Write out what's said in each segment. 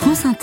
France Inter.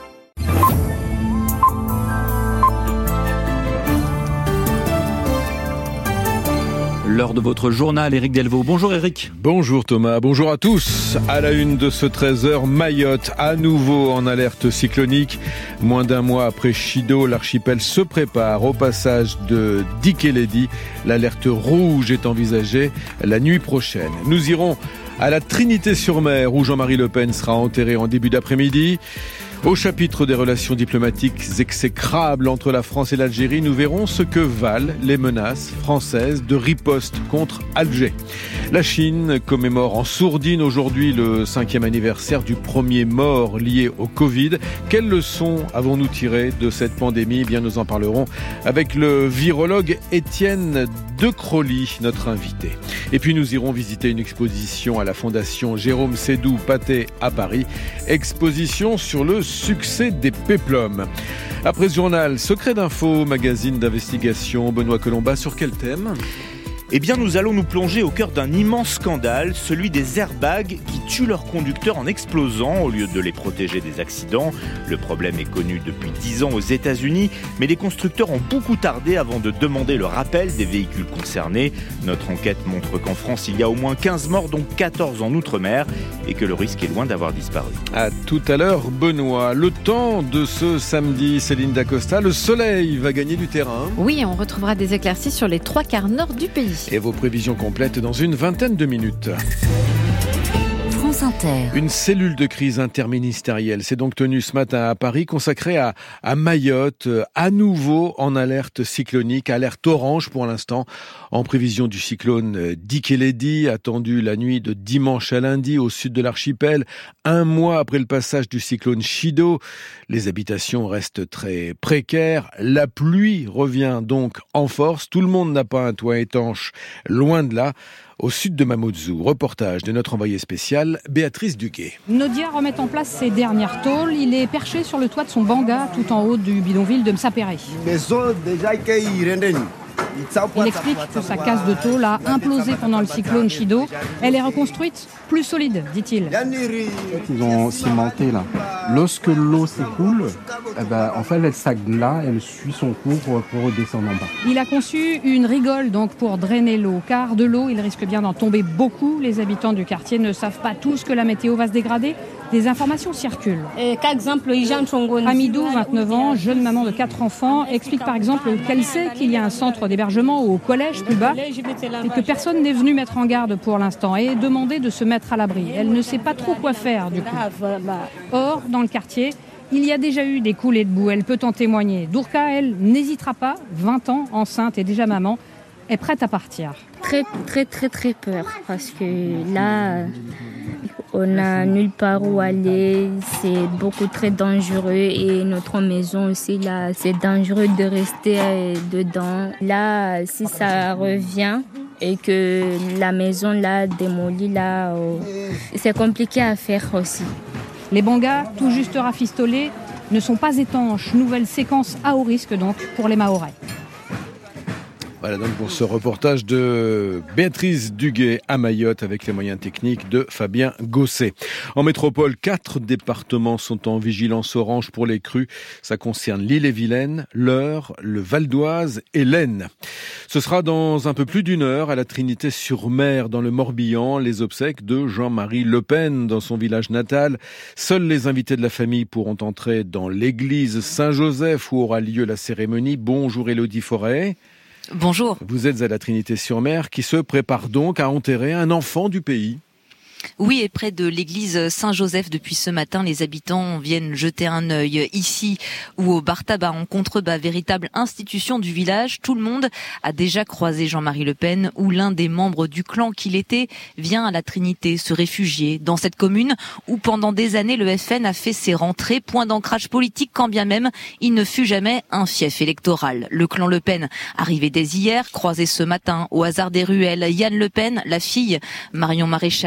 L'heure de votre journal, Éric Delvaux. Bonjour Éric. Bonjour Thomas, bonjour à tous. À la une de ce 13h, Mayotte, à nouveau en alerte cyclonique. Moins d'un mois après Chido, l'archipel se prépare au passage de Dikeledi. L'alerte rouge est envisagée la nuit prochaine. Nous irons à la Trinité-sur-Mer où Jean-Marie Le Pen sera enterré en début d'après-midi. Au chapitre des relations diplomatiques exécrables entre la France et l'Algérie, nous verrons ce que valent les menaces françaises de riposte contre Alger. La Chine commémore en sourdine aujourd'hui le 5e anniversaire du premier mort lié au Covid. Quelles leçons avons-nous tirées de cette pandémie ? Eh bien, nous en parlerons avec le virologue Étienne Decroly, notre invité. Et puis nous irons visiter une exposition à la Fondation Jérôme Sédou-Pathé à Paris. Exposition sur le succès des péplums. Après ce journal, Secret d'info, magazine d'investigation, Benoît Colomba, sur quel thème ? Eh bien, nous allons nous plonger au cœur d'un immense scandale, celui des airbags qui tuent leurs conducteurs en explosant au lieu de les protéger des accidents. Le problème est connu depuis 10 ans aux États-Unis, mais les constructeurs ont beaucoup tardé avant de demander le rappel des véhicules concernés. Notre enquête montre qu'en France, il y a au moins 15 morts, dont 14 en Outre-mer, et que le risque est loin d'avoir disparu. À tout à l'heure, Benoît. Le temps de ce samedi, Céline Dacosta, le soleil va gagner du terrain. Oui, on retrouvera des éclaircies sur les 3 quarts nord du pays. Et vos prévisions complètes dans une vingtaine de minutes. France Inter. Une cellule de crise interministérielle s'est donc tenue ce matin à Paris, consacrée à Mayotte, à nouveau en alerte cyclonique, alerte orange pour l'instant, en prévision du cyclone Dikeledi, attendu la nuit de dimanche à lundi au sud de l'archipel. Un mois après le passage du cyclone Chido, les habitations restent très précaires. La pluie revient donc en force. Tout le monde n'a pas un toit étanche, loin de là. Au sud de Mamoudzou, reportage de notre envoyée spéciale, Béatrice Duguay. Nodia remet en place ses dernières tôles. Il est perché sur le toit de son banga, tout en haut du bidonville de Msapéré. Il explique que sa case de tôle a implosé pendant le cyclone Chido. Elle est reconstruite plus solide, dit-il. Ils ont cimenté là. Lorsque l'eau s'écoule, en fait, elle stagne là, elle suit son cours pour redescendre en bas. Il a conçu une rigole donc pour drainer l'eau, car de l'eau, il risque bien d'en tomber beaucoup. Les habitants du quartier ne savent pas tous que la météo va se dégrader. Des informations circulent. Amidou, 29 ans, jeune maman de 4 enfants, explique par exemple qu'elle sait qu'il y a un centre d'hébergement au collège plus bas et que personne n'est venu mettre en garde pour l'instant et demander de se mettre à l'abri. Elle ne sait pas trop quoi faire du coup. Or, dans le quartier, il y a déjà eu des coulées de boue, elle peut en témoigner. Dourka, elle, n'hésitera pas, 20 ans, enceinte et déjà maman, est prête à partir. Très peur parce que là, on n'a nulle part où aller, c'est beaucoup très dangereux et notre maison aussi là, c'est dangereux de rester dedans. Là, si ça revient et que la maison là démolie là, c'est compliqué à faire aussi. Les bangas, tout juste rafistolés, ne sont pas étanches. Nouvelle séquence à haut risque donc pour les Mahorais. Voilà donc pour ce reportage de Béatrice Duguay à Mayotte avec les moyens techniques de Fabien Gosset. En métropole, 4 départements sont en vigilance orange pour les crues. Ça concerne l'Ille-et-Vilaine, l'Eure, le Val d'Oise et l'Aisne. Ce sera dans un peu plus d'une heure à la Trinité-sur-Mer dans le Morbihan, les obsèques de Jean-Marie Le Pen dans son village natal. Seuls les invités de la famille pourront entrer dans l'église Saint-Joseph où aura lieu la cérémonie. Bonjour Élodie Forêt. Bonjour. Vous êtes à la Trinité-sur-Mer qui se prépare donc à enterrer un enfant du pays. Oui, et près de l'église Saint-Joseph, depuis ce matin, les habitants viennent jeter un œil ici ou au bar tabac en contrebas, véritable institution du village. Tout le monde a déjà croisé Jean-Marie Le Pen ou l'un des membres du clan qu'il était vient à la Trinité se réfugier dans cette commune où pendant des années le FN a fait ses rentrées, point d'ancrage politique quand bien même il ne fut jamais un fief électoral. Le clan Le Pen arrivé dès hier, croisé ce matin au hasard des ruelles, Yann Le Pen, la fille, Marion Maréchal, la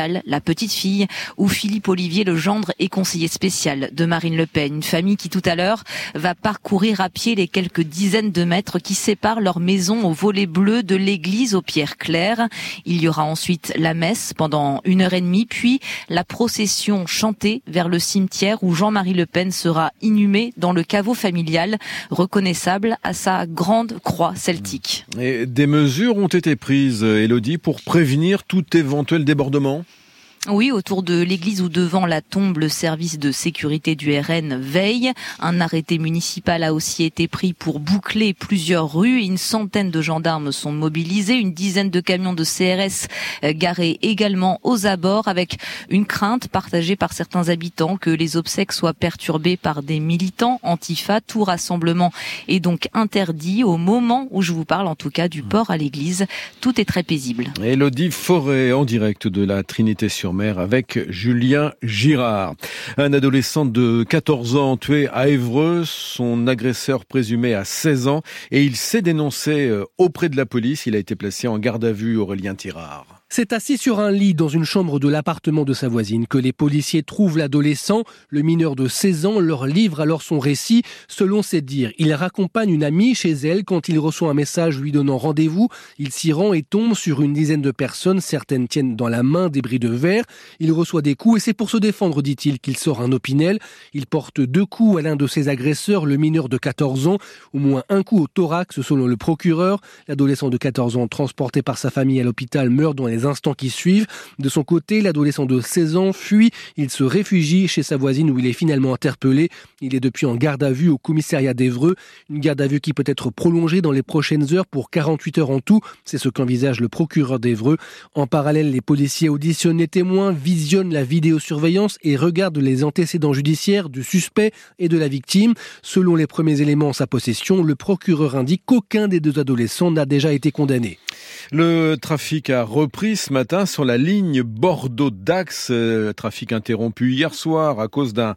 petite fille, ou Philippe Ollivier, le gendre et conseiller spécial de Marine Le Pen. Une famille qui tout à l'heure va parcourir à pied les quelques dizaines de mètres qui séparent leur maison au volet bleu de l'église aux pierres claires. Il y aura ensuite la messe pendant 1h30, puis la procession chantée vers le cimetière où Jean-Marie Le Pen sera inhumé dans le caveau familial, reconnaissable à sa grande croix celtique. Et des mesures ont été prises, Élodie, pour prévenir tout éventuel débordement ? Oui, autour de l'église ou devant la tombe, le service de sécurité du RN veille. Un arrêté municipal a aussi été pris pour boucler plusieurs rues. Une centaine de gendarmes sont mobilisés, une dizaine de camions de CRS garés également aux abords, avec une crainte partagée par certains habitants que les obsèques soient perturbées par des militants antifa. Tout rassemblement est donc interdit au moment où je vous parle, en tout cas, du port à l'église. Tout est très paisible. Élodie Forêt en direct de la Trinité-sur-Mer avec Julien Girard. Un adolescent de 14 ans tué à Évreux, son agresseur présumé à 16 ans et il s'est dénoncé auprès de la police. Il a été placé en garde à vue, Aurélien Tirard. C'est assis sur un lit dans une chambre de l'appartement de sa voisine que les policiers trouvent l'adolescent. Le mineur de 16 ans leur livre alors son récit. Selon ses dires, il raccompagne une amie chez elle quand il reçoit un message lui donnant rendez-vous. Il s'y rend et tombe sur une dizaine de personnes. Certaines tiennent dans la main des bris de verre. Il reçoit des coups et c'est pour se défendre, dit-il, qu'il sort un opinel. Il porte 2 coups à l'un de ses agresseurs, le mineur de 14 ans. Au moins un coup au thorax selon le procureur. L'adolescent de 14 ans transporté par sa famille à l'hôpital meurt dans les instants qui suivent. De son côté, l'adolescent de 16 ans fuit. Il se réfugie chez sa voisine où il est finalement interpellé. Il est depuis en garde à vue au commissariat d'Évreux. Une garde à vue qui peut être prolongée dans les prochaines heures pour 48 heures en tout. C'est ce qu'envisage le procureur d'Évreux. En parallèle, les policiers auditionnent les témoins, visionnent la vidéosurveillance et regardent les antécédents judiciaires du suspect et de la victime. Selon les premiers éléments en sa possession, le procureur indique qu'aucun des 2 adolescents n'a déjà été condamné. Le trafic a repris ce matin sur la ligne Bordeaux-Dax. Trafic interrompu hier soir à cause d'un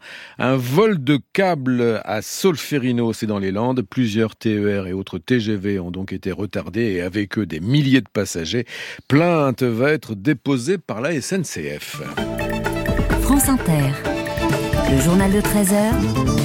vol de câble à Solferino, c'est dans les Landes. Plusieurs TER et autres TGV ont donc été retardés et avec eux des milliers de passagers. Plainte va être déposée par la SNCF. France Inter, le journal de 13h,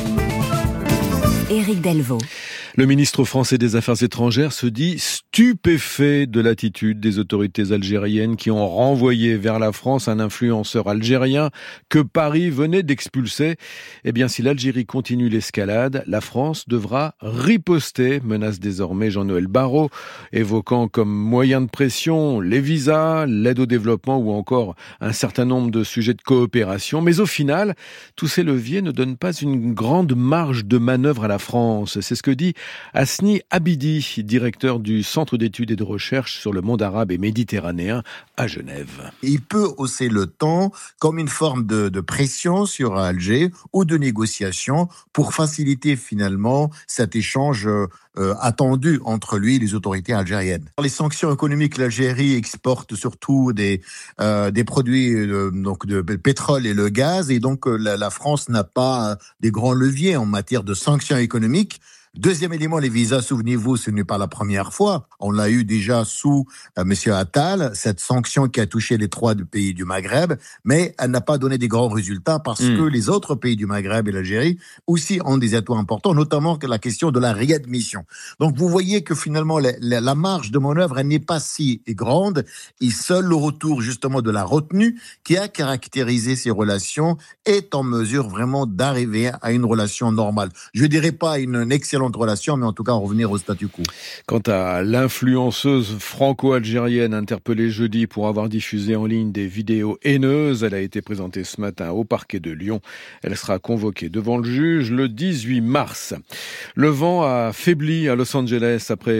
Éric Delvaux. Le ministre français des Affaires étrangères se dit stupéfait de l'attitude des autorités algériennes qui ont renvoyé vers la France un influenceur algérien que Paris venait d'expulser. Eh bien, si l'Algérie continue l'escalade, la France devra riposter, menace désormais Jean-Noël Barrot, évoquant comme moyen de pression les visas, l'aide au développement ou encore un certain nombre de sujets de coopération. Mais au final, tous ces leviers ne donnent pas une grande marge de manœuvre à la France. C'est ce que dit Asni Abidi, directeur du Centre d'études et de recherche sur le monde arabe et méditerranéen à Genève. Il peut hausser le ton comme une forme de pression sur Alger ou de négociation pour faciliter finalement cet échange attendu entre lui et les autorités algériennes. Les sanctions économiques, l'Algérie exporte surtout des produits donc de pétrole et le gaz, et donc la France n'a pas des grands leviers en matière de sanctions économiques. Deuxième élément, les visas, souvenez-vous, ce n'est pas la première fois. On l'a eu déjà sous Monsieur Attal, cette sanction qui a touché les 3 pays du Maghreb, mais elle n'a pas donné des grands résultats parce que les autres pays du Maghreb et l'Algérie aussi ont des atouts importants, notamment la question de la réadmission. Donc vous voyez que finalement la marge de manœuvre elle n'est pas si grande, et seul le retour justement de la retenue qui a caractérisé ces relations est en mesure vraiment d'arriver à une relation normale. Je dirais pas une excellente relation, mais en tout cas revenir au statu quo. Quant à l'influenceuse franco-algérienne interpellée jeudi pour avoir diffusé en ligne des vidéos haineuses, elle a été présentée ce matin au parquet de Lyon. Elle sera convoquée devant le juge le 18 mars. Le vent a faibli à Los Angeles après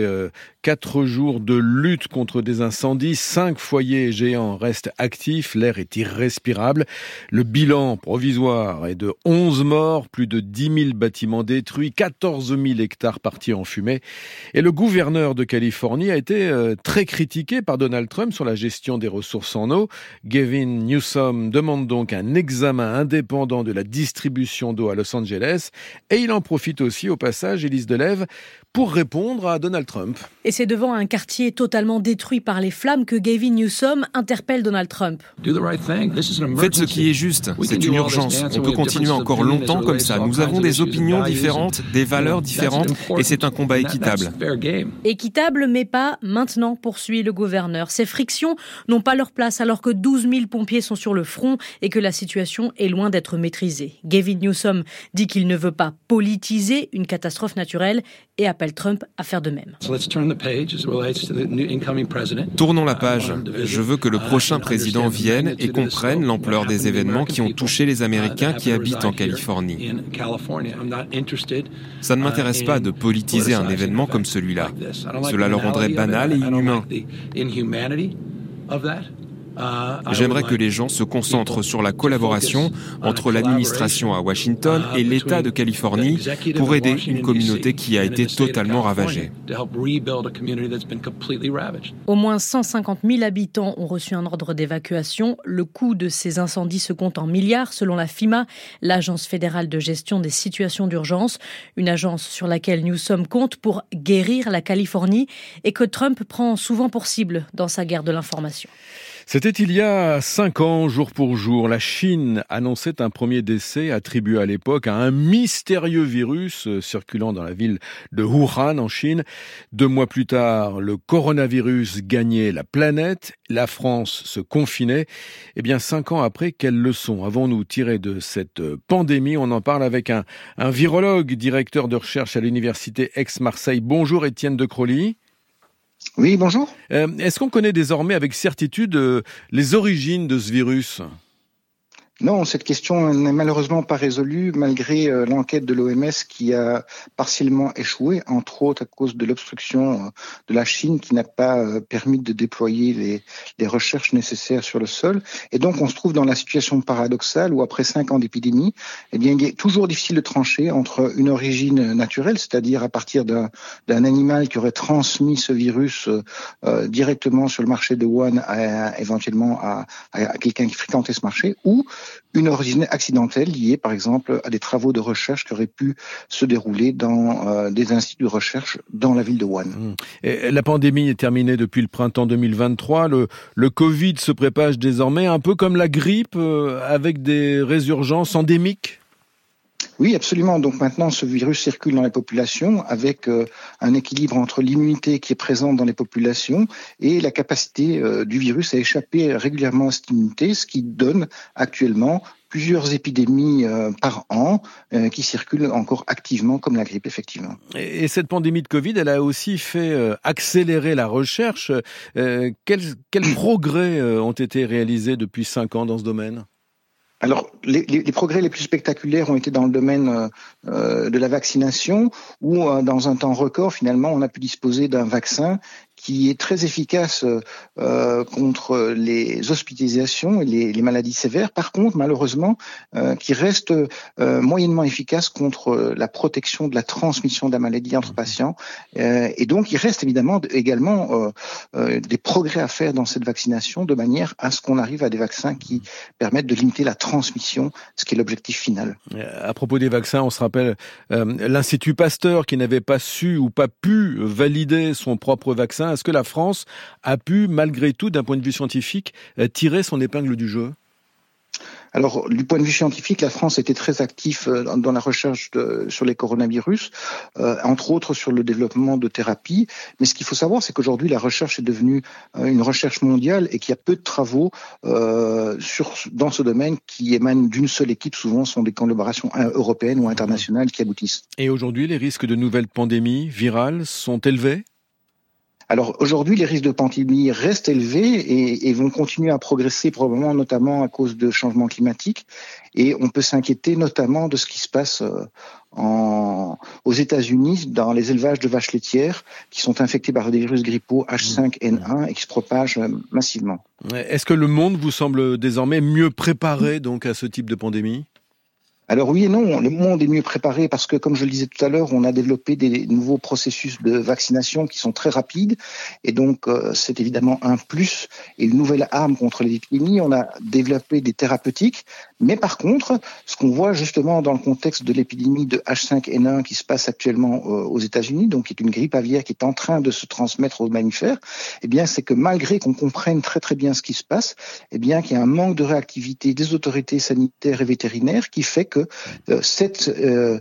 4 jours de lutte contre des incendies. 5 foyers géants restent actifs. L'air est irrespirable. Le bilan provisoire est de 11 morts, plus de 10 000 bâtiments détruits, 14 000 000 hectares partis en fumée. Et le gouverneur de Californie a été très critiqué par Donald Trump sur la gestion des ressources en eau. Gavin Newsom demande donc un examen indépendant de la distribution d'eau à Los Angeles. Et il en profite aussi au passage, Élise Delève, pour répondre à Donald Trump. Et c'est devant un quartier totalement détruit par les flammes que Gavin Newsom interpelle Donald Trump. Faites ce qui est juste, c'est une urgence. On peut continuer encore longtemps comme ça. Nous avons des opinions différentes, des valeurs différentes, et c'est un combat équitable. Équitable, mais pas maintenant, poursuit le gouverneur. Ces frictions n'ont pas leur place alors que 12 000 pompiers sont sur le front et que la situation est loin d'être maîtrisée. Gavin Newsom dit qu'il ne veut pas politiser une catastrophe naturelle et appelle Trump à faire de même. Tournons la page. Je veux que le prochain président vienne et comprenne l'ampleur des événements qui ont touché les Américains qui habitent en Californie. Ça ne m'intéresse pas de politiser un événement comme celui-là. Cela le rendrait banal et inhumain. J'aimerais que les gens se concentrent sur la collaboration entre l'administration à Washington et l'État de Californie pour aider une communauté qui a été totalement ravagée. Au moins 150 000 habitants ont reçu un ordre d'évacuation. Le coût de ces incendies se compte en milliards selon la FEMA, l'Agence fédérale de gestion des situations d'urgence, une agence sur laquelle Newsom compte pour guérir la Californie et que Trump prend souvent pour cible dans sa guerre de l'information. C'était il y a 5 ans, jour pour jour. La Chine annonçait un premier décès attribué à l'époque à un mystérieux virus circulant dans la ville de Wuhan en Chine. 2 mois plus tard, le coronavirus gagnait la planète. La France se confinait. 5 ans après, quelles leçons avons-nous tirées de cette pandémie? On en parle avec un virologue, directeur de recherche à l'université Aix-Marseille. Bonjour Étienne de Crolly. Oui, bonjour. Est-ce qu'on connaît désormais avec certitude les origines de ce virus ? Non, cette question n'est malheureusement pas résolue malgré l'enquête de l'OMS qui a partiellement échoué, entre autres à cause de l'obstruction de la Chine qui n'a pas permis de déployer les recherches nécessaires sur le sol. Et donc on se trouve dans la situation paradoxale où après 5 ans d'épidémie, il est toujours difficile de trancher entre une origine naturelle, c'est-à-dire à partir d'un animal qui aurait transmis ce virus directement sur le marché de Wuhan éventuellement à quelqu'un qui fréquentait ce marché, ou une origine accidentelle liée, par exemple, à des travaux de recherche qui auraient pu se dérouler dans des instituts de recherche dans la ville de Wuhan. Et la pandémie est terminée depuis le printemps 2023. Le Covid se propage désormais un peu comme la grippe, avec des résurgences endémiques. Oui, absolument. Donc maintenant, ce virus circule dans les populations avec un équilibre entre l'immunité qui est présente dans les populations et la capacité du virus à échapper régulièrement à cette immunité, ce qui donne actuellement plusieurs épidémies par an qui circulent encore activement comme la grippe, effectivement. Et cette pandémie de Covid, elle a aussi fait accélérer la recherche. Quels progrès ont été réalisés depuis 5 ans dans ce domaine ? Alors, les progrès les plus spectaculaires ont été dans le domaine de la vaccination, où dans un temps record, finalement, on a pu disposer d'un vaccin qui est très efficace contre les hospitalisations et les maladies sévères. Par contre, malheureusement, qui reste moyennement efficace contre la protection de la transmission de la maladie entre patients. Et donc, il reste évidemment également des progrès à faire dans cette vaccination de manière à ce qu'on arrive à des vaccins qui permettent de limiter la transmission, ce qui est l'objectif final. À propos des vaccins, on se rappelle l'Institut Pasteur qui n'avait pas su ou pas pu valider son propre vaccin. Est-ce que la France a pu, malgré tout, d'un point de vue scientifique, tirer son épingle du jeu ? Alors, du point de vue scientifique, la France était très active dans la recherche sur les coronavirus, entre autres sur le développement de thérapies. Mais ce qu'il faut savoir, c'est qu'aujourd'hui, la recherche est devenue une recherche mondiale et qu'il y a peu de travaux dans ce domaine qui émanent d'une seule équipe. Souvent, ce sont des collaborations européennes ou internationales qui aboutissent. Et aujourd'hui, les risques de nouvelles pandémies virales sont élevés ? Alors aujourd'hui, les risques de pandémie restent élevés et vont continuer à progresser probablement, notamment à cause de changements climatiques. Et on peut s'inquiéter notamment de ce qui se passe aux États-Unis dans les élevages de vaches laitières qui sont infectées par des virus grippaux H5N1 et qui se propagent massivement. Est-ce que le monde vous semble désormais mieux préparé donc à ce type de pandémie ? Alors oui et non, le monde est mieux préparé parce que, comme je le disais tout à l'heure, on a développé des nouveaux processus de vaccination qui sont très rapides et donc c'est évidemment un plus et une nouvelle arme contre l'épidémie. On a développé des thérapeutiques, mais par contre, ce qu'on voit justement dans le contexte de l'épidémie de H5N1 qui se passe actuellement aux États-Unis, donc qui est une grippe aviaire qui est en train de se transmettre aux mammifères, eh bien c'est que malgré qu'on comprenne très très bien ce qui se passe, eh bien qu'il y a un manque de réactivité des autorités sanitaires et vétérinaires qui fait que cette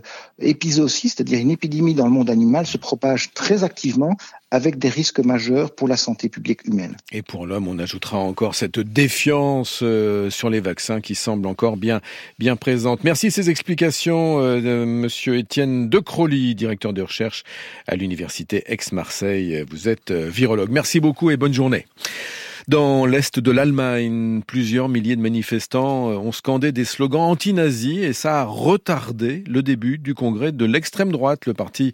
épizootie, c'est-à-dire une épidémie dans le monde animal, se propage très activement avec des risques majeurs pour la santé publique humaine. Et pour l'homme, on ajoutera encore cette défiance sur les vaccins qui semble encore bien présente. Merci ces explications de Monsieur Étienne De Crolly, directeur de recherche à l'Université Aix-Marseille. Vous êtes virologue. Merci beaucoup et bonne journée. Dans l'est de l'Allemagne, plusieurs milliers de manifestants ont scandé des slogans anti-nazis et ça a retardé le début du congrès de l'extrême droite, le parti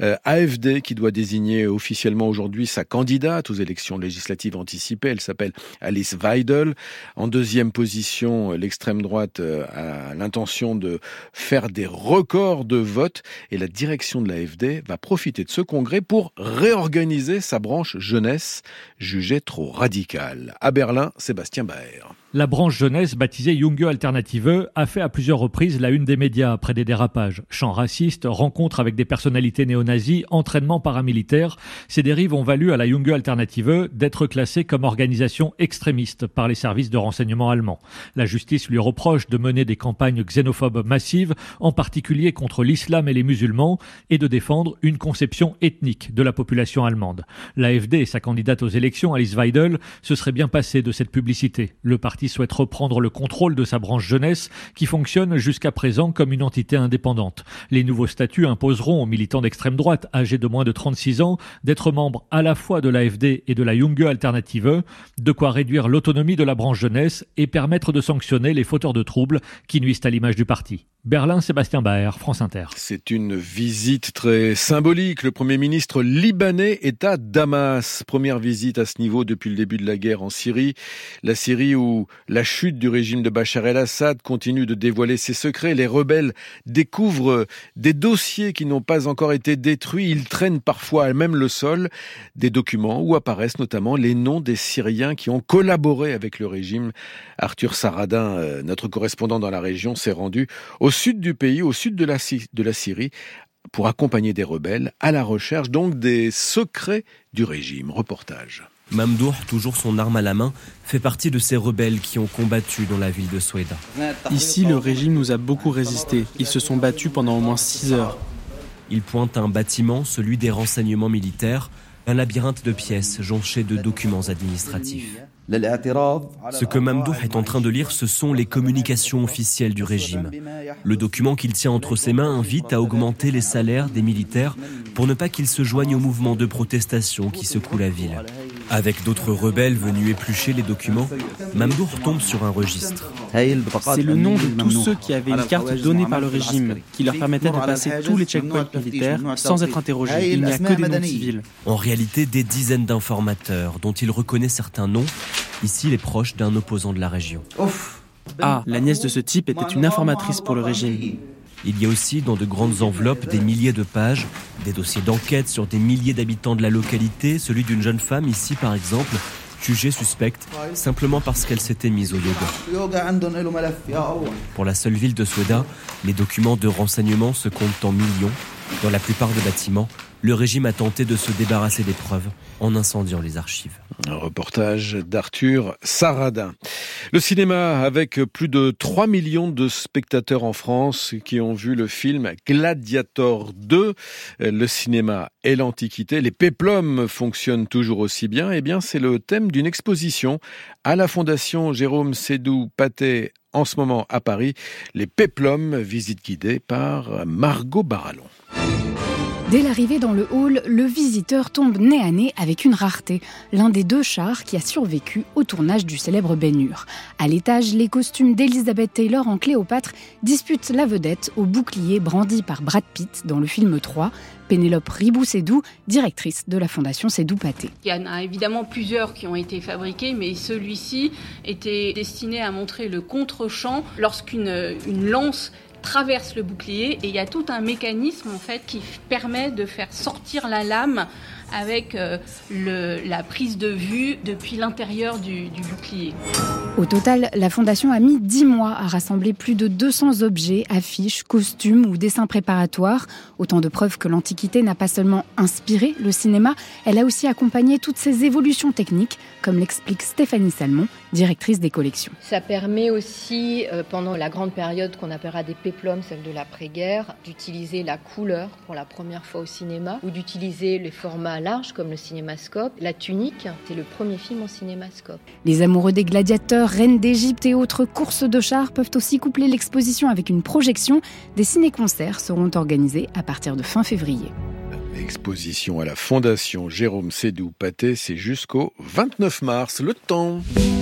AfD qui doit désigner officiellement aujourd'hui sa candidate aux élections législatives anticipées. Elle s'appelle Alice Weidel. En deuxième position, l'extrême droite a l'intention de faire des records de vote et la direction de l'AfD va profiter de ce congrès pour réorganiser sa branche jeunesse jugée trop radicale. À Berlin, Sébastien Baer. La branche jeunesse, baptisée Junge Alternative, a fait à plusieurs reprises la une des médias après des dérapages. Chants racistes, rencontres avec des personnalités néo-nazis, entraînements paramilitaires. Ces dérives ont valu à la Junge Alternative d'être classée comme organisation extrémiste par les services de renseignement allemands. La justice lui reproche de mener des campagnes xénophobes massives, en particulier contre l'islam et les musulmans, et de défendre une conception ethnique de la population allemande. L'AfD et sa candidate aux élections, Alice Weidel, se serait bien passé de cette publicité. Le parti souhaite reprendre le contrôle de sa branche jeunesse qui fonctionne jusqu'à présent comme une entité indépendante. Les nouveaux statuts imposeront aux militants d'extrême droite âgés de moins de 36 ans d'être membres à la fois de l'AfD et de la Junge Alternative, de quoi réduire l'autonomie de la branche jeunesse et permettre de sanctionner les fauteurs de troubles qui nuisent à l'image du parti. Berlin, Sébastien Baer, France Inter. C'est une visite très symbolique. Le Premier ministre libanais est à Damas. Première visite à ce niveau depuis le début de la guerre en Syrie. La Syrie où la chute du régime de Bachar el-Assad continue de dévoiler ses secrets. Les rebelles découvrent des dossiers qui n'ont pas encore été détruits. Ils traînent parfois à même le sol des documents où apparaissent notamment les noms des Syriens qui ont collaboré avec le régime. Arthur Saradin, notre correspondant dans la région, s'est rendu au sud du pays, au sud de la Syrie, pour accompagner des rebelles à la recherche donc des secrets du régime. Reportage. Mamdouh, toujours son arme à la main, fait partie de ces rebelles qui ont combattu dans la ville de Soueïda. Ici, le régime nous a beaucoup résisté. Ils se sont battus pendant au moins 6 heures. Il pointe un bâtiment, celui des renseignements militaires, un labyrinthe de pièces jonché de documents administratifs. Ce que Mamdouh est en train de lire, ce sont les communications officielles du régime. Le document qu'il tient entre ses mains invite à augmenter les salaires des militaires pour ne pas qu'ils se joignent au mouvement de protestation qui secoue la ville. Avec d'autres rebelles venus éplucher les documents, Mamdouh tombe sur un registre. C'est le nom de tous ceux qui avaient une carte donnée par le régime, qui leur permettait de passer tous les checkpoints militaires sans être interrogés. Il n'y a que des noms civils. En réalité, des dizaines d'informateurs dont il reconnaît certains noms, ici les proches d'un opposant de la région. Ah, la nièce de ce type était une informatrice pour le régime. Il y a aussi dans de grandes enveloppes des milliers de pages, des dossiers d'enquête sur des milliers d'habitants de la localité, celui d'une jeune femme ici par exemple, jugée suspecte simplement parce qu'elle s'était mise au yoga. Pour la seule ville de Soueïda, les documents de renseignement se comptent en millions. Dans la plupart des bâtiments, le régime a tenté de se débarrasser des preuves en incendiant les archives. Un reportage d'Arthur Saradin. Le cinéma avec plus de 3 millions de spectateurs en France qui ont vu le film Gladiator 2. Le cinéma et l'Antiquité. Les péplums fonctionnent toujours aussi bien. Eh bien, c'est le thème d'une exposition à la Fondation Jérôme Sédou-Pathé en ce moment à Paris. Les péplums, visite guidée par Margot Barallon. Dès l'arrivée dans le hall, le visiteur tombe nez à nez avec une rareté, l'un des 2 chars qui a survécu au tournage du célèbre Ben-Hur. À l'étage, les costumes d'Elizabeth Taylor en Cléopâtre disputent la vedette au bouclier brandi par Brad Pitt dans le film 3, Pénélope Ribou-Sédou, directrice de la Fondation Sédou-Pathé. Il y en a évidemment plusieurs qui ont été fabriqués, mais celui-ci était destiné à montrer le contre-champ lorsqu'une lance traverse le bouclier et il y a tout un mécanisme en fait qui permet de faire sortir la lame avec la prise de vue depuis l'intérieur du bouclier. Au total, la Fondation a mis 10 mois à rassembler plus de 200 objets, affiches, costumes ou dessins préparatoires. Autant de preuves que l'Antiquité n'a pas seulement inspiré le cinéma, elle a aussi accompagné toutes ces évolutions techniques, comme l'explique Stéphanie Salmon, directrice des collections. Ça permet aussi, pendant la grande période qu'on appellera des péplums, celle de l'après-guerre, d'utiliser la couleur pour la première fois au cinéma, ou d'utiliser les formats larges comme le cinémascope. La Tunique, c'est le premier film en cinémascope. Les amoureux des gladiateurs, reines d'Égypte et autres courses de chars peuvent aussi coupler l'exposition avec une projection. Des ciné-concerts seront organisés à partir de fin février. Exposition à la Fondation Jérôme Sédou-Pathé, c'est jusqu'au 29 mars. Le temps.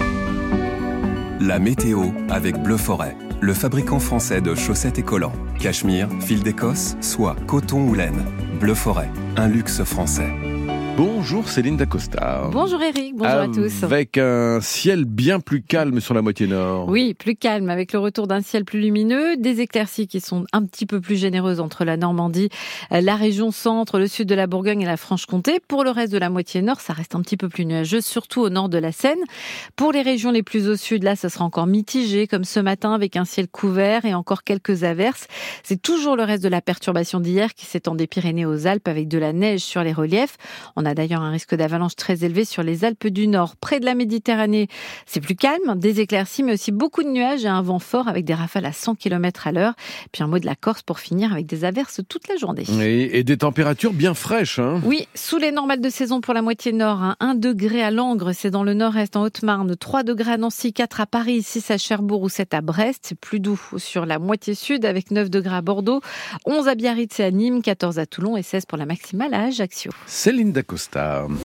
La météo avec Bleu Forêt, le fabricant français de chaussettes et collants. Cachemire, fil d'Écosse, soie, coton ou laine. Bleu Forêt, un luxe français. Bonjour Céline Dacosta. Bonjour Eric, bonjour à tous. Avec un ciel bien plus calme sur la moitié nord. Oui, plus calme, avec le retour d'un ciel plus lumineux, des éclaircies qui sont un petit peu plus généreuses entre la Normandie, la région centre, le sud de la Bourgogne et la Franche-Comté. Pour le reste de la moitié nord, ça reste un petit peu plus nuageux, surtout au nord de la Seine. Pour les régions les plus au sud, là, ça sera encore mitigé, comme ce matin, avec un ciel couvert et encore quelques averses. C'est toujours le reste de la perturbation d'hier qui s'étend des Pyrénées aux Alpes, avec de la neige sur les reliefs. On a d'ailleurs un risque d'avalanche très élevé sur les Alpes du Nord. Près de la Méditerranée, c'est plus calme, des éclaircies, mais aussi beaucoup de nuages et un vent fort avec des rafales à 100 km à l'heure. Puis un mot de la Corse pour finir avec des averses toute la journée. Et des températures bien fraîches. Oui, sous les normales de saison pour la moitié nord. 1 degré à Langres, c'est dans le nord-est en Haute-Marne. 3 degrés à Nancy, 4 à Paris, 6 à Cherbourg ou 7 à Brest. C'est plus doux sur la moitié sud avec 9 degrés à Bordeaux, 11 à Biarritz et à Nîmes, 14 à Toulon et 16 pour la maximale à Ajaccio. Céline Dacosta.